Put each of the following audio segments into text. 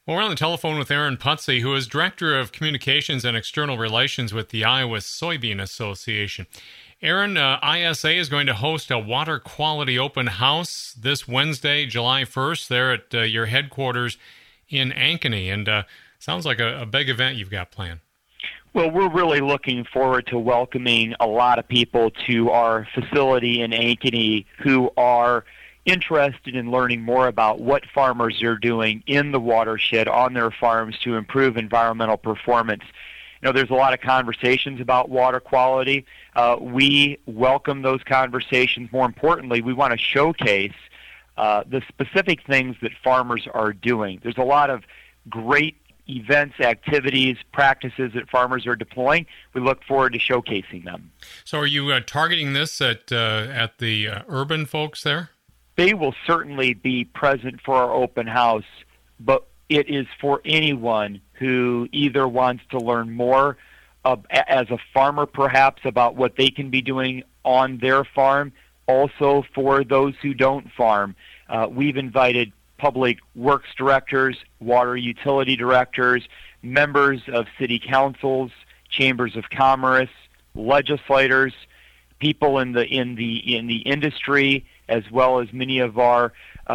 Well, we're on the telephone with Aaron Putze, who is Director of Communications and External Relations with the Iowa Soybean Association. Aaron, ISA is going to host a water quality open house this Wednesday, July 1st, there at your headquarters in Ankeny. And sounds like a big event you've got planned. Well, we're really looking forward to welcoming a lot of people to our facility in Ankeny who are interested in learning more about what farmers are doing in the watershed on their farms to improve environmental performance. You know, there's a lot of conversations about water quality. We welcome those conversations. More importantly, we want to showcase the specific things that farmers are doing. There's a lot of great events, activities, practices that farmers are deploying. We look forward to showcasing them. So are you targeting this at the urban folks there? They will certainly be present for our open house, but it is for anyone who either wants to learn more as a farmer perhaps about what they can be doing on their farm, also for those who don't farm. We've invited public works directors, water utility directors, members of city councils, chambers of commerce, legislators, people in the industry, as well as many of our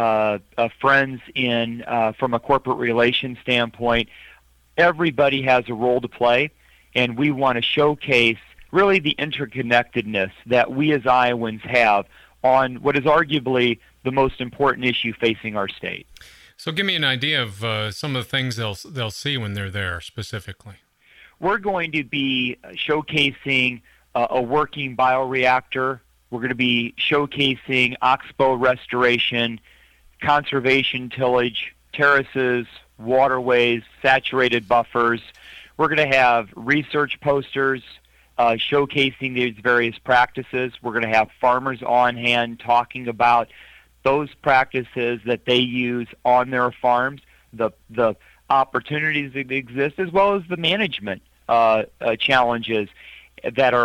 friends from a corporate relations standpoint. Everybody has a role to play, and we want to showcase really the interconnectedness that we as Iowans have on what is arguably the most important issue facing our state. So give me an idea of some of the things they'll see when they're there specifically. We're going to be showcasing a working bioreactor. We're going to be showcasing oxbow restoration, conservation tillage, terraces, waterways, saturated buffers. We're going to have research posters showcasing these various practices. We're going to have farmers on hand talking about those practices that they use on their farms, the opportunities that exist, as well as the management challenges that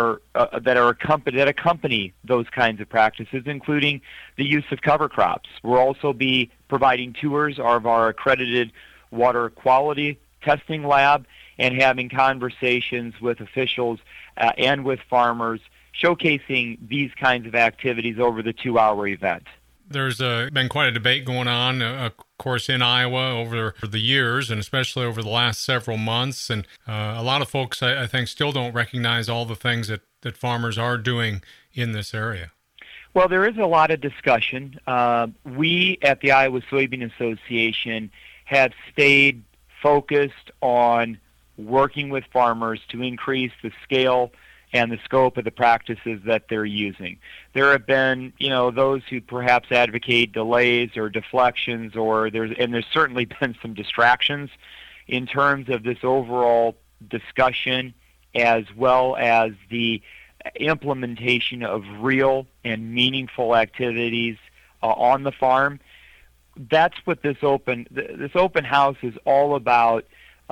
accompany those kinds of practices, including the use of cover crops. We'll also be providing tours of our accredited water quality testing lab and having conversations with officials and with farmers, showcasing these kinds of activities over the 2-hour event. There's been quite a debate going on, of course, in Iowa over the years, and especially over the last several months. And a lot of folks, I think, still don't recognize all the things that farmers are doing in this area. Well, there is a lot of discussion. We at the Iowa Soybean Association have stayed focused on working with farmers to increase the scale and the scope of the practices that they're using. There have been, those who perhaps advocate delays or deflections, there's certainly been some distractions in terms of this overall discussion, as well as the implementation of real and meaningful activities on the farm. That's what this open house is all about.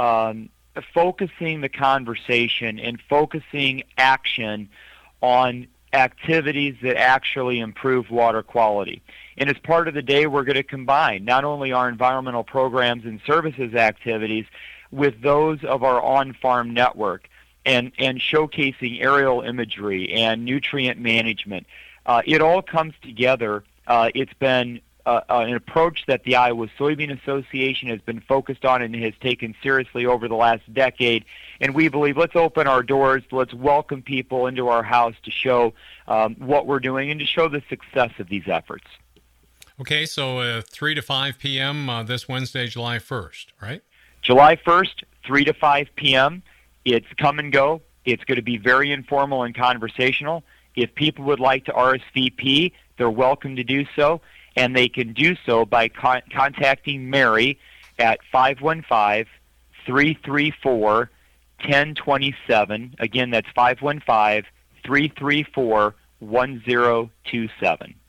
Focusing the conversation and focusing action on activities that actually improve water quality. And as part of the day, we're going to combine not only our environmental programs and services activities with those of our on-farm network and showcasing aerial imagery and nutrient management. It all comes together. It's been an approach that the Iowa Soybean Association has been focused on and has taken seriously over the last decade. And we believe, let's open our doors, let's welcome people into our house to show what we're doing and to show the success of these efforts. Okay, so 3 to 5 p.m. This Wednesday, July 1st, right? July 1st, 3 to 5 p.m. It's come and go. It's going to be very informal and conversational. If people would like to RSVP, they're welcome to do so. And they can do so by contacting Mary at 515-334-1027. Again, that's 515-334-1027.